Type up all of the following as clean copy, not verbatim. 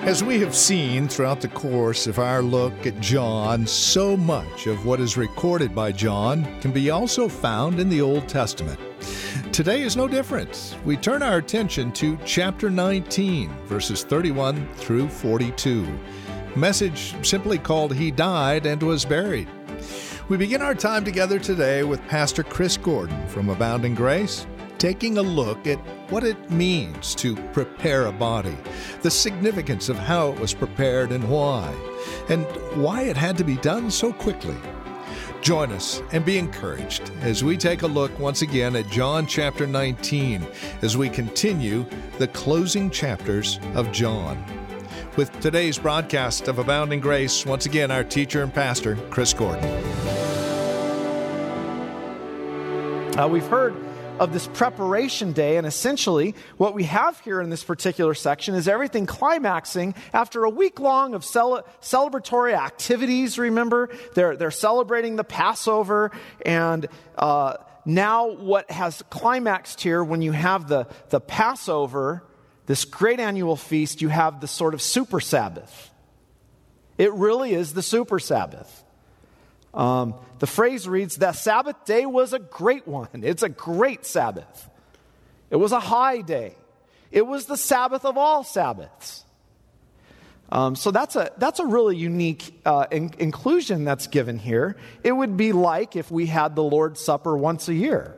As we have seen throughout the course of our look at John, so much of what is recorded by John can be also found in the Old Testament. Today is no different. We turn our attention to chapter 19, verses 31 through 42. Message simply called He Died and Was Buried. We begin our time together today with Pastor Chris Gordon from Abounding Grace, taking a look at what it means to prepare a body, the significance of how it was prepared and why it had to be done so quickly. Join us and be encouraged as we take a look once again at John chapter 19 as we continue the closing chapters of John. With today's broadcast of Abounding Grace, once again our teacher and pastor, Chris Gordon. We've heard of this preparation day, and essentially what we have here in this particular section is everything climaxing after a week long of celebratory activities. Remember, they're celebrating the Passover, and now what has climaxed here, when you have the Passover, this great annual feast, you have the sort of super Sabbath. It really is the super Sabbath. The phrase reads, "The Sabbath day was a great one." It's a great Sabbath. It was a high day. It was the Sabbath of all Sabbaths. So that's a really unique inclusion that's given here. It would be like if we had the Lord's Supper once a year.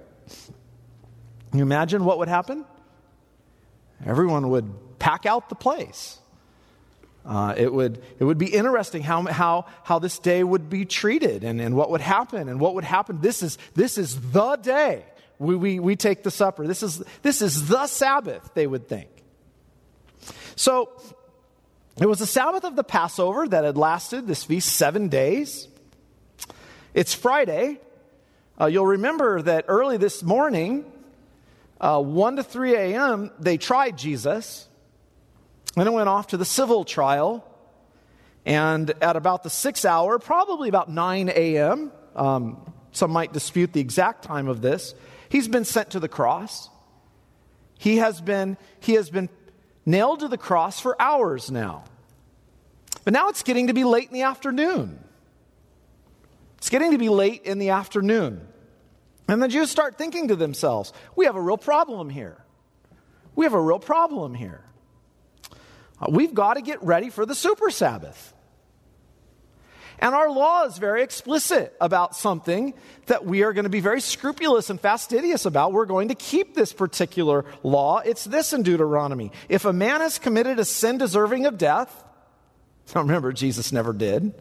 Can you imagine what would happen? Everyone would pack out the place. It would be interesting how this day would be treated and what would happen and what would happen. This is the day we take the supper. This is the Sabbath, they would think. So it was the Sabbath of the Passover that had lasted, this feast, 7 days. It's Friday. You'll remember that early this morning, 1 to 3 a.m., they tried Jesus. Then it went off to the civil trial, and at about the 6th hour, probably about 9 a.m., some might dispute the exact time of this, he's been sent to the cross. He has been nailed to the cross for hours now. But now it's getting to be late in the afternoon. It's getting to be late in the afternoon. And the Jews start thinking to themselves, we have a real problem here. We have a real problem here. We've got to get ready for the super Sabbath. And our law is very explicit about something that we are going to be very scrupulous and fastidious about. We're going to keep this particular law. It's this in Deuteronomy. If a man has committed a sin deserving of death, now remember, Jesus never did,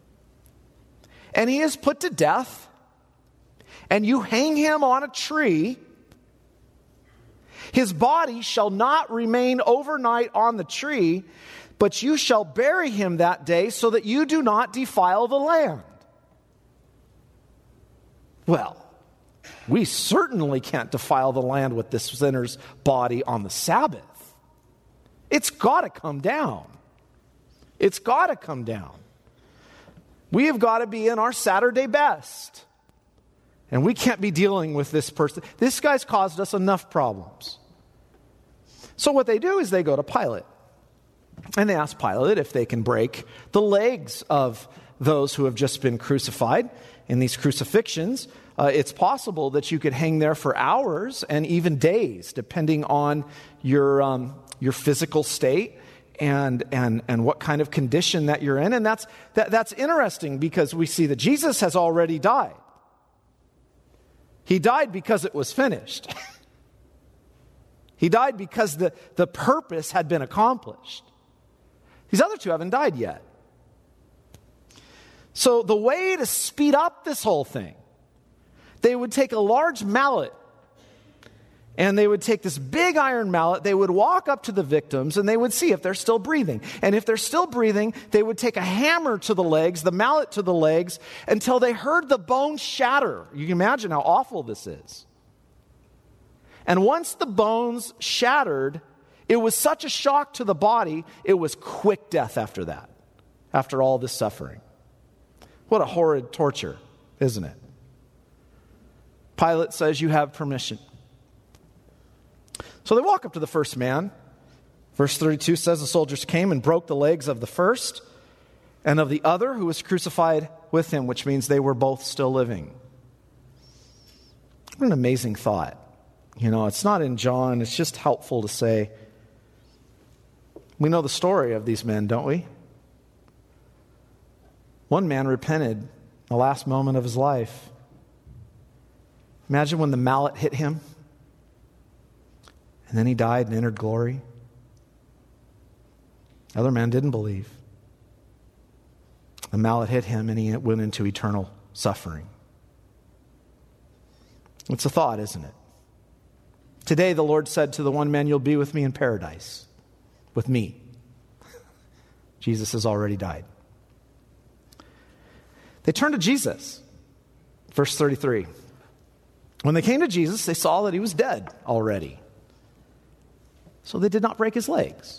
and he is put to death, and you hang him on a tree, his body shall not remain overnight on the tree, but you shall bury him that day so that you do not defile the land. Well, we certainly can't defile the land with this sinner's body on the Sabbath. It's got to come down. It's got to come down. We have got to be in our Saturday best. And we can't be dealing with this person. This guy's caused us enough problems. So what they do is they go to Pilate. And they ask Pilate if they can break the legs of those who have just been crucified. In these crucifixions, it's possible that you could hang there for hours and even days, depending on your physical state and what kind of condition that you're in. And that's interesting because we see that Jesus has already died. He died because it was finished. He died because the purpose had been accomplished. These other two haven't died yet. So the way to speed up this whole thing, they would take a large mallet, and they would take this big iron mallet, they would walk up to the victims, and they would see if they're still breathing. And if they're still breathing, they would take a hammer to the legs, the mallet to the legs, until they heard the bones shatter. You can imagine how awful this is. And once the bones shattered, it was such a shock to the body, it was quick death after that, after all this suffering. What a horrid torture, isn't it? Pilate says, you have permission. So they walk up to the first man, Verse 32 says the soldiers came and broke the legs of the first and of the other who was crucified with him, which means they were both still living. What an amazing thought. It's not in John. It's just helpful to say. We know the story of these men, don't we? One man repented the last moment of his life. Imagine when the mallet hit him, and then he died and entered glory. The other man didn't believe. The mallet hit him, and he went into eternal suffering. It's a thought, isn't it? Today the Lord said to the one man, "You'll be with me in paradise." With me. Jesus has already died. They turned to Jesus. Verse 33. When they came to Jesus, they saw that he was dead already. So they did not break his legs.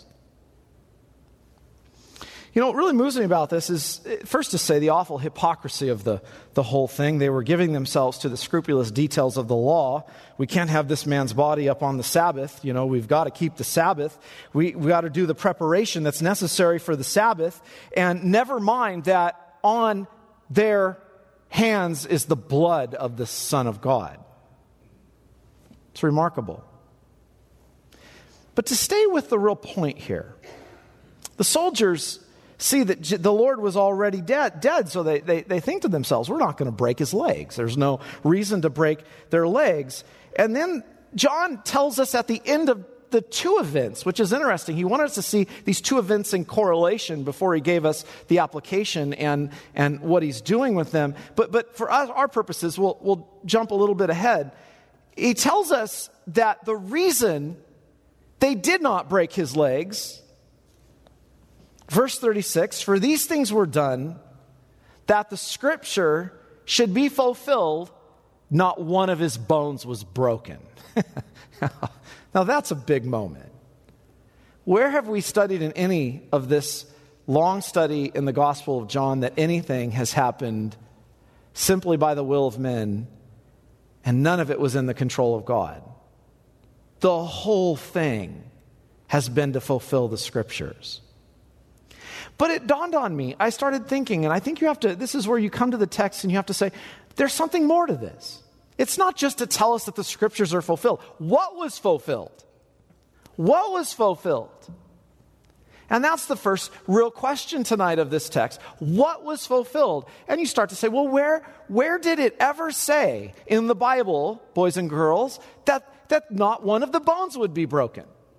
What really moves me about this is, first to say, the awful hypocrisy of the whole thing. They were giving themselves to the scrupulous details of the law. We can't have this man's body up on the Sabbath. We've got to keep the Sabbath. We got to do the preparation that's necessary for the Sabbath. And never mind that on their hands is the blood of the Son of God. It's remarkable. But to stay with the real point here, the soldiers see that the Lord was already dead, so they think to themselves, we're not going to break his legs. There's no reason to break their legs. And then John tells us at the end of the two events, which is interesting. He wanted us to see these two events in correlation before he gave us the application and what he's doing with them. But for our purposes, we'll jump a little bit ahead. He tells us that the reason they did not break his legs, verse 36, for these things were done that the scripture should be fulfilled, not one of his bones was broken. Now that's a big moment. Where have we studied in any of this long study in the Gospel of John that anything has happened simply by the will of men and none of it was in the control of God? The whole thing has been to fulfill the scriptures. But it dawned on me, I started thinking, and I think this is where you come to the text and you have to say, there's something more to this. It's not just to tell us that the scriptures are fulfilled. What was fulfilled? What was fulfilled? And that's the first real question tonight of this text. What was fulfilled? And you start to say, well, where did it ever say in the Bible, boys and girls, that not one of the bones would be broken?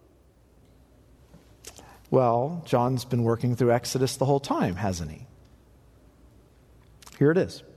Well, John's been working through Exodus the whole time, hasn't he? Here it is.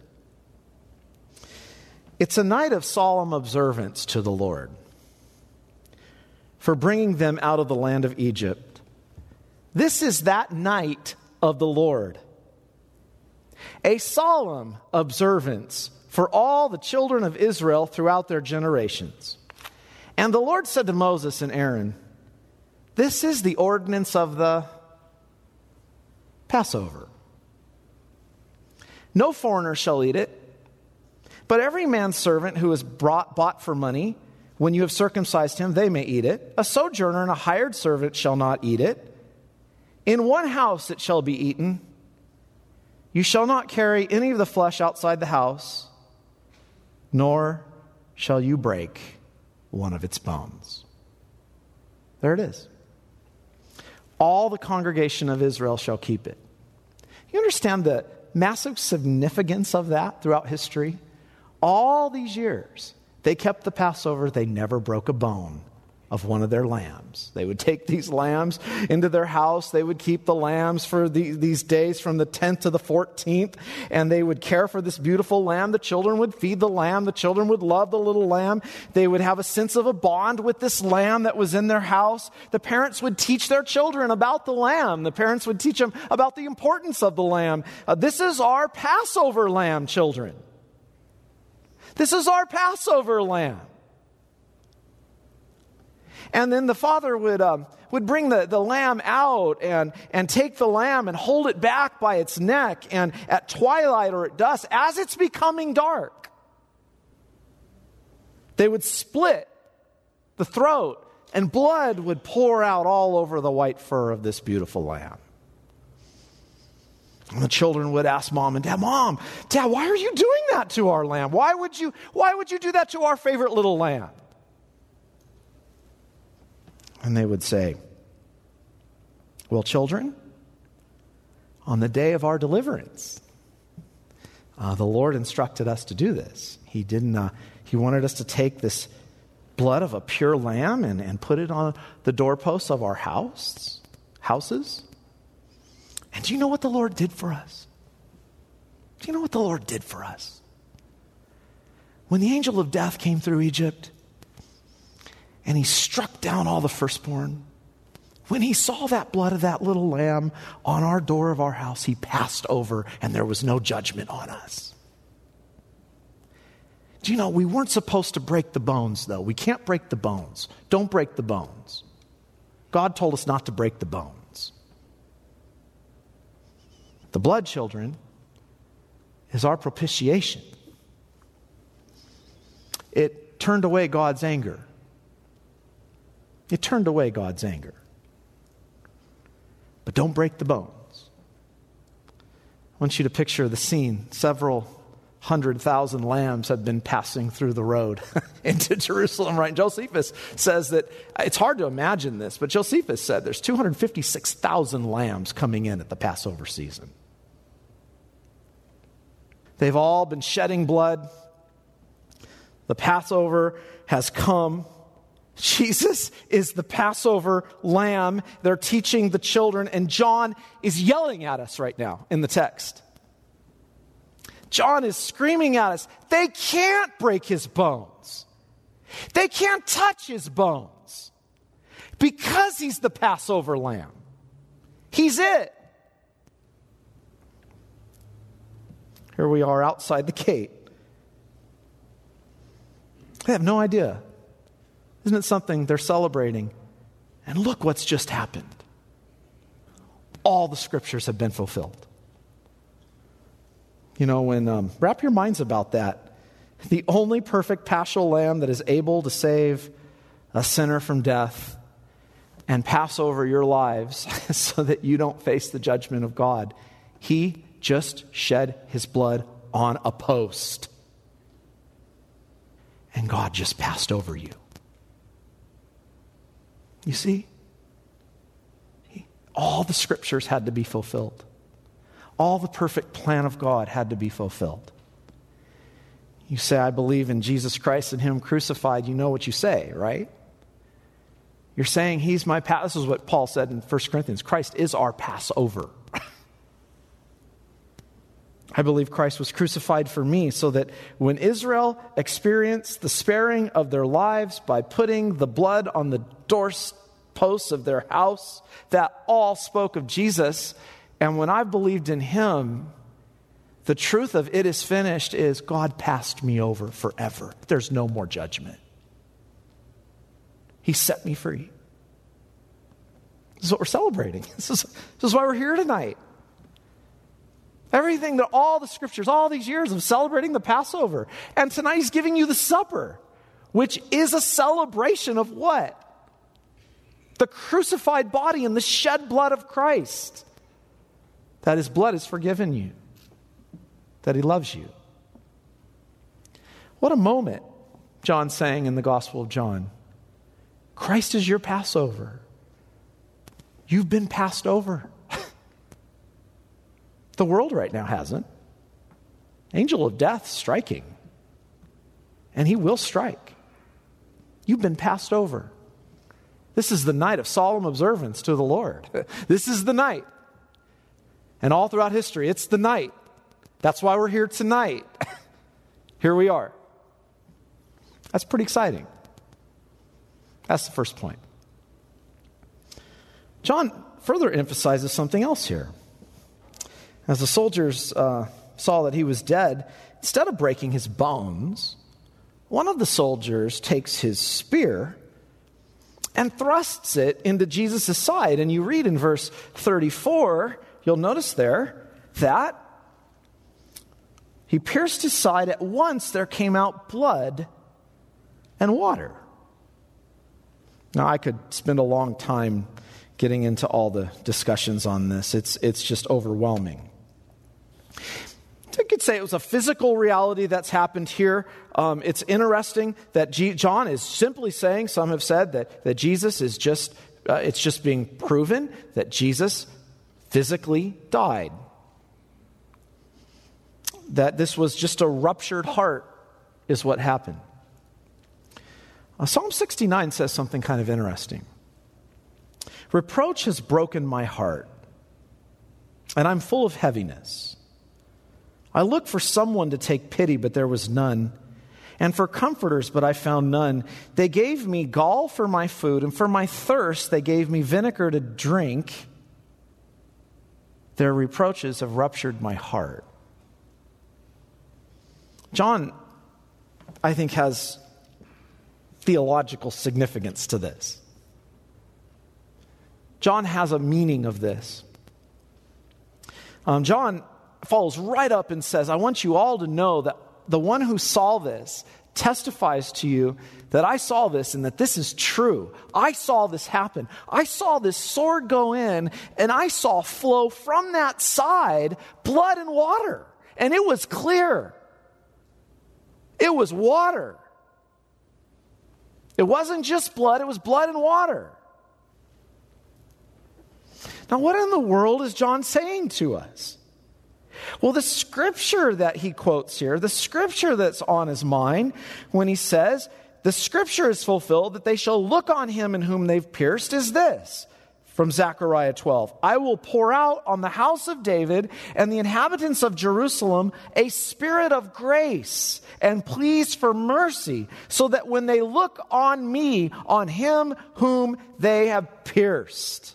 It's a night of solemn observance to the Lord for bringing them out of the land of Egypt. This is that night of the Lord. A solemn observance for all the children of Israel throughout their generations. And the Lord said to Moses and Aaron, this is the ordinance of the Passover. No foreigner shall eat it, but every man's servant who is bought for money, when you have circumcised him, they may eat it. A sojourner and a hired servant shall not eat it. In one house it shall be eaten. You shall not carry any of the flesh outside the house, nor shall you break one of its bones. There it is. All the congregation of Israel shall keep it. You understand the massive significance of that throughout history? All these years, they kept the Passover. They never broke a bone of one of their lambs. They would take these lambs into their house. They would keep the lambs for these days from the 10th to the 14th, and they would care for this beautiful lamb. The children would feed the lamb. The children would love the little lamb. They would have a sense of a bond with this lamb that was in their house. The parents would teach their children about the lamb. The parents would teach them about the importance of the lamb. This is our Passover lamb, children. This is our Passover lamb. And then the father would bring the lamb out and take the lamb and hold it back by its neck. And at twilight or at dusk, as it's becoming dark, they would split the throat, and blood would pour out all over the white fur of this beautiful lamb. And the children would ask Mom and Dad, Mom, Dad, why are you doing that to our lamb? Why would you do that to our favorite little lamb? And they would say, well, children, on the day of our deliverance, the Lord instructed us to do this. He wanted us to take this blood of a pure lamb and put it on the doorposts of our houses. And do you know what the Lord did for us? Do you know what the Lord did for us? When the angel of death came through Egypt and he struck down all the firstborn, when he saw that blood of that little lamb on our door of our house, he passed over and there was no judgment on us. Do you know, we weren't supposed to break the bones, though. We can't break the bones. Don't break the bones. God told us not to break the bones. The blood, children, is our propitiation. It turned away God's anger. It turned away God's anger. But don't break the bones. I want you to picture the scene. Several 100,000 lambs have been passing through the road into Jerusalem, right? Josephus says that, it's hard to imagine this, but Josephus said there's 256,000 lambs coming in at the Passover season. They've all been shedding blood. The Passover has come. Jesus is the Passover lamb. They're teaching the children, and John is yelling at us right now in the text. John is screaming at us. They can't break his bones. They can't touch his bones because he's the Passover lamb. He's it. Here we are outside the gate. They have no idea. Isn't it something they're celebrating? And look what's just happened. All the scriptures have been fulfilled. You know, wrap your minds about that. The only perfect paschal lamb that is able to save a sinner from death and pass over your lives so that you don't face the judgment of God. He just shed his blood on a post. And God just passed over you. You see? All the scriptures had to be fulfilled. All the perfect plan of God had to be fulfilled. You say, I believe in Jesus Christ and him crucified. You know what you say, right? You're saying he's my This is what Paul said in 1 Corinthians. Christ is our Passover. I believe Christ was crucified for me so that when Israel experienced the sparing of their lives by putting the blood on the doorposts of their house, that all spoke of Jesus. And when I believed in him, the truth of it is finished is God passed me over forever. There's no more judgment. He set me free. This is what we're celebrating. This is why we're here tonight. Everything that all the scriptures, all these years of celebrating the Passover. And tonight he's giving you the supper, which is a celebration of what? The crucified body and the shed blood of Christ. That his blood has forgiven you. That he loves you. What a moment, John's saying in the Gospel of John. Christ is your Passover. You've been passed over. The world right now hasn't. Angel of death striking. And he will strike. You've been passed over. This is the night of solemn observance to the Lord. This is the night. And all throughout history, it's the night. That's why we're here tonight. Here we are. That's pretty exciting. That's the first point. John further emphasizes something else here. As the soldiers saw that he was dead, instead of breaking his bones, one of the soldiers takes his spear and thrusts it into Jesus' side. And you read in verse 34, you'll notice there that he pierced his side. At once there came out blood and water. Now, I could spend a long time getting into all the discussions on this. It's just overwhelming. I could say it was a physical reality that's happened here. It's interesting that John is simply saying, some have said, that Jesus is just, it's just being proven that Jesus physically died. That this was just a ruptured heart is what happened. Psalm 69 says something kind of interesting. Reproach has broken my heart, and I'm full of heaviness. I looked for someone to take pity, but there was none, and for comforters, but I found none. They gave me gall for my food, and for my thirst they gave me vinegar to drink. Their reproaches have ruptured my heart. John, I think, has theological significance to this. John has a meaning of this. John follows right up and says, I want you all to know that the one who saw this testifies to you that I saw this and that this is true. I saw this happen. I saw this sword go in, and I saw flow from that side blood and water. And it was clear. It was water. It wasn't just blood, it was blood and water. Now, what in the world is John saying to us? Well, the scripture that he quotes here, the scripture that's on his mind when he says, the scripture is fulfilled that they shall look on him in whom they've pierced, is this. From Zechariah 12, I will pour out on the house of David and the inhabitants of Jerusalem a spirit of grace and pleas for mercy, so that when they look on me, on him whom they have pierced.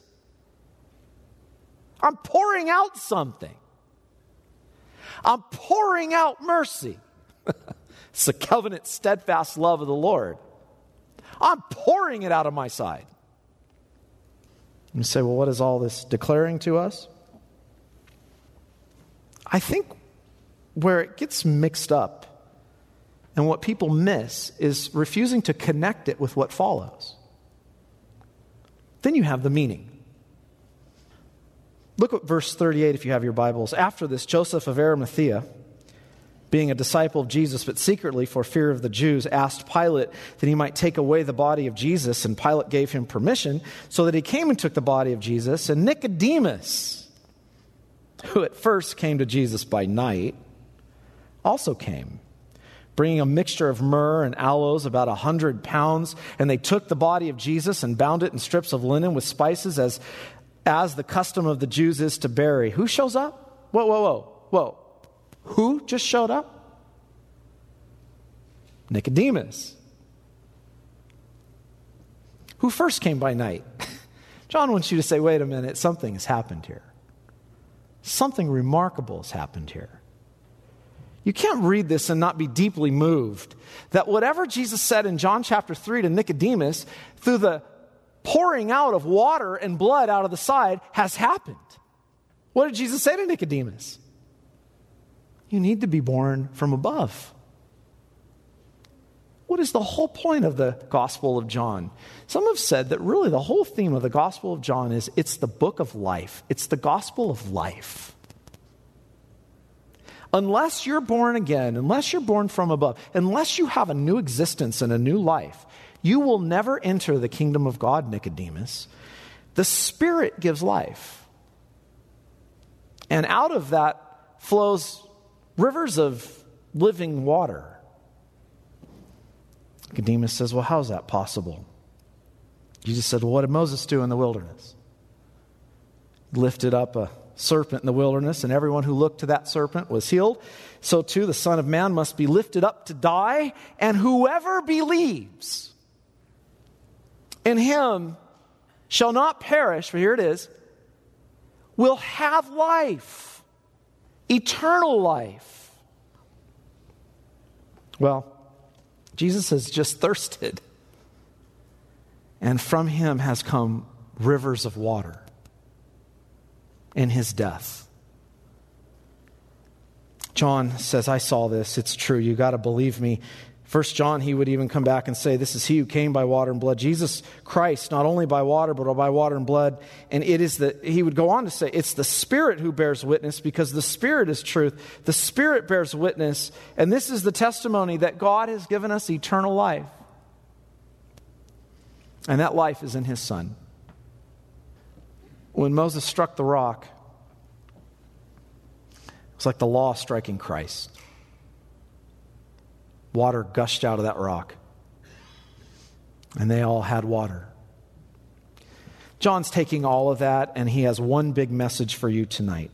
I'm pouring out something. I'm pouring out mercy. It's the covenant, steadfast love of the Lord. I'm pouring it out of my side. You say, well, what is all this declaring to us? I think where it gets mixed up and what people miss is refusing to connect it with what follows. Then you have the meaning. Look at verse 38 if you have your Bibles. After this, Joseph of Arimathea, being a disciple of Jesus, but secretly for fear of the Jews, asked Pilate that he might take away the body of Jesus, and Pilate gave him permission, so that he came and took the body of Jesus. And Nicodemus, who at first came to Jesus by night, also came, bringing a mixture of myrrh and aloes, about 100 pounds. And they took the body of Jesus and bound it in strips of linen with spices, as the custom of the Jews is to bury. Who shows up? Whoa. Who just showed up? Nicodemus. Who first came by night? John wants you to say, wait a minute, something has happened here. Something remarkable has happened here. You can't read this and not be deeply moved that whatever Jesus said in John chapter 3 to Nicodemus, through the pouring out of water and blood out of the side, has happened. What did Jesus say to Nicodemus? You need to be born from above. What is the whole point of the Gospel of John? Some have said that really the whole theme of the Gospel of John is it's the book of life. It's the gospel of life. Unless you're born again, unless you're born from above, unless you have a new existence and a new life, you will never enter the kingdom of God, Nicodemus. The Spirit gives life. And out of that flows rivers of living water. Nicodemus says, well, how is that possible? Jesus said, well, what did Moses do in the wilderness? He lifted up a serpent in the wilderness, and everyone who looked to that serpent was healed. So too, the Son of Man must be lifted up to die, and whoever believes in him shall not perish, for here it is, will have life. Eternal life. Well, Jesus has just thirsted, and from him has come rivers of water in his death. John says, I saw this. It's true. You got to believe me. 1 John, he would even come back and say, this is he who came by water and blood. Jesus Christ, not only by water, but by water and blood. And he would go on to say, it's the Spirit who bears witness, because the Spirit is truth. The Spirit bears witness. And this is the testimony that God has given us eternal life. And that life is in his Son. When Moses struck the rock, it was like the law striking Christ. Water gushed out of that rock. And they all had water. John's taking all of that, and he has one big message for you tonight.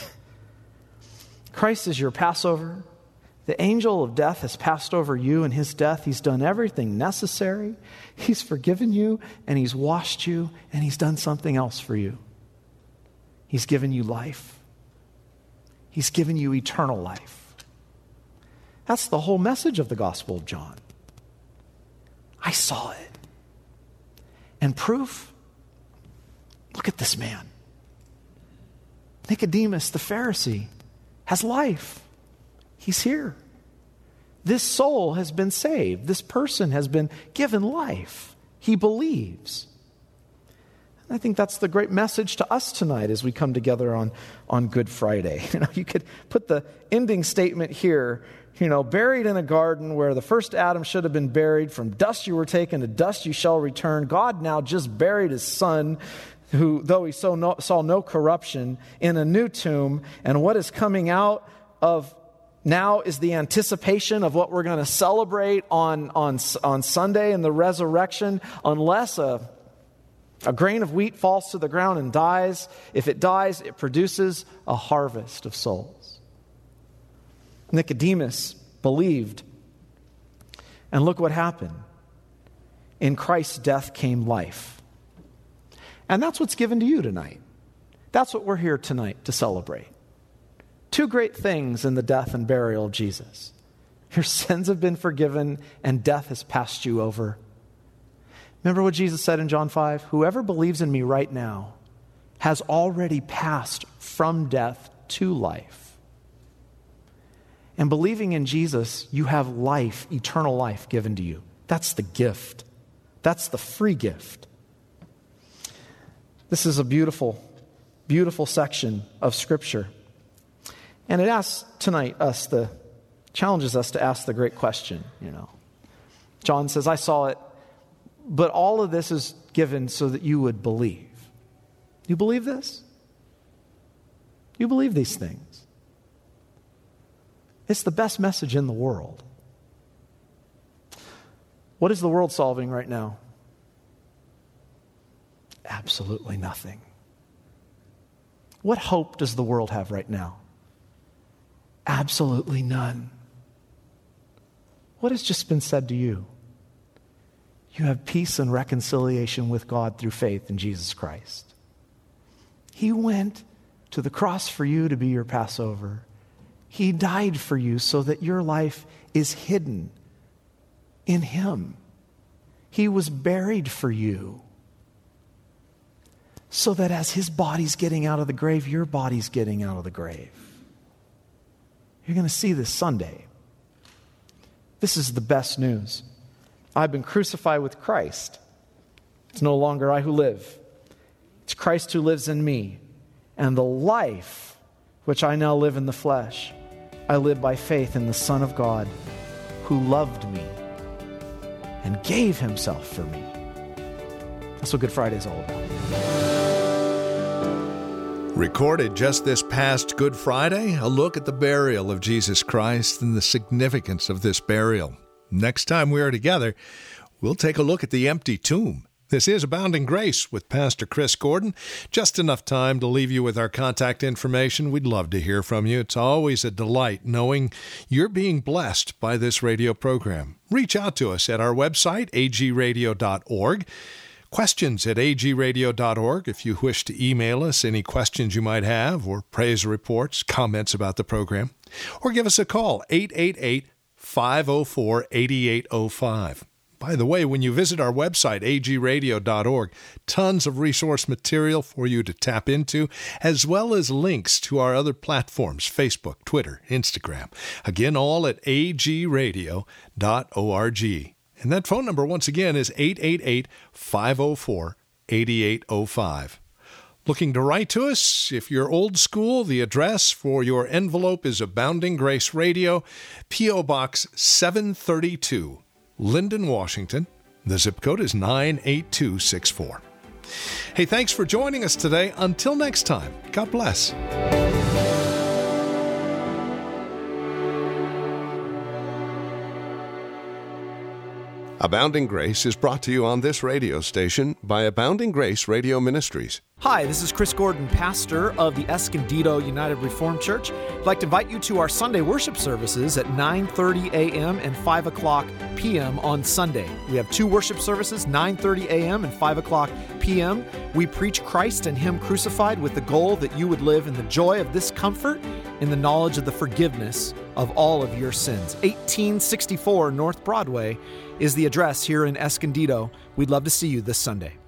Christ is your Passover. The angel of death has passed over you in his death. He's done everything necessary. He's forgiven you, and he's washed you, and he's done something else for you. He's given you life. He's given you eternal life. That's the whole message of the Gospel of John. I saw it. And proof? Look at this man. Nicodemus, the Pharisee, has life. He's here. This soul has been saved. This person has been given life. He believes. And I think that's the great message to us tonight as we come together on Good Friday. You could put the ending statement here. Buried in a garden where the first Adam should have been buried. From dust you were taken, to dust you shall return. God now just buried his Son, who, though he saw no corruption, in a new tomb. And what is coming out of now is the anticipation of what we're going to celebrate on Sunday in the resurrection. Unless a grain of wheat falls to the ground and dies, if it dies, it produces a harvest of souls. Nicodemus believed. And look what happened. In Christ's death came life. And that's what's given to you tonight. That's what we're here tonight to celebrate. Two great things in the death and burial of Jesus. Your sins have been forgiven and death has passed you over. Remember what Jesus said in John 5? Whoever believes in me right now has already passed from death to life. And believing in Jesus, you have life, eternal life given to you. That's the gift. That's the free gift. This is a beautiful, beautiful section of Scripture. And it asks tonight challenges us to ask the great question, John says, I saw it, but all of this is given so that you would believe. You believe this? You believe these things? It's the best message in the world. What is the world solving right now? Absolutely nothing. What hope does the world have right now? Absolutely none. What has just been said to you? You have peace and reconciliation with God through faith in Jesus Christ. He went to the cross for you to be your Passover. He died for you so that your life is hidden in him. He was buried for you so that as his body's getting out of the grave, your body's getting out of the grave. You're going to see this Sunday. This is the best news. I've been crucified with Christ. It's no longer I who live. It's Christ who lives in me. And the life which I now live in the flesh, I live by faith in the Son of God who loved me and gave himself for me. That's what Good Friday is all about. Recorded just this past Good Friday, a look at the burial of Jesus Christ and the significance of this burial. Next time we are together, we'll take a look at the empty tomb. This is Abounding Grace with Pastor Chris Gordon. Just enough time to leave you with our contact information. We'd love to hear from you. It's always a delight knowing you're being blessed by this radio program. Reach out to us at our website, agradio.org. Questions at agradio.org if you wish to email us any questions you might have or praise reports, comments about the program. Or give us a call, 888-504-8805. By the way, when you visit our website, agradio.org, tons of resource material for you to tap into, as well as links to our other platforms, Facebook, Twitter, Instagram. Again, all at agradio.org. And that phone number, once again, is 888-504-8805. Looking to write to us? If you're old school, the address for your envelope is Abounding Grace Radio, P.O. Box 732, Linden, Washington. The zip code is 98264. Hey, thanks for joining us today. Until next time, God bless. Abounding Grace is brought to you on this radio station by Abounding Grace Radio Ministries. Hi, this is Chris Gordon, pastor of the Escondido United Reformed Church. I'd like to invite you to our Sunday worship services at 9:30 a.m. and 5 o'clock p.m. on Sunday. We have two worship services, 9:30 a.m. and 5 o'clock p.m. We preach Christ and Him crucified with the goal that you would live in the joy of this comfort, in the knowledge of the forgiveness of all of your sins. 1864 North Broadway is the address here in Escondido. We'd love to see you this Sunday.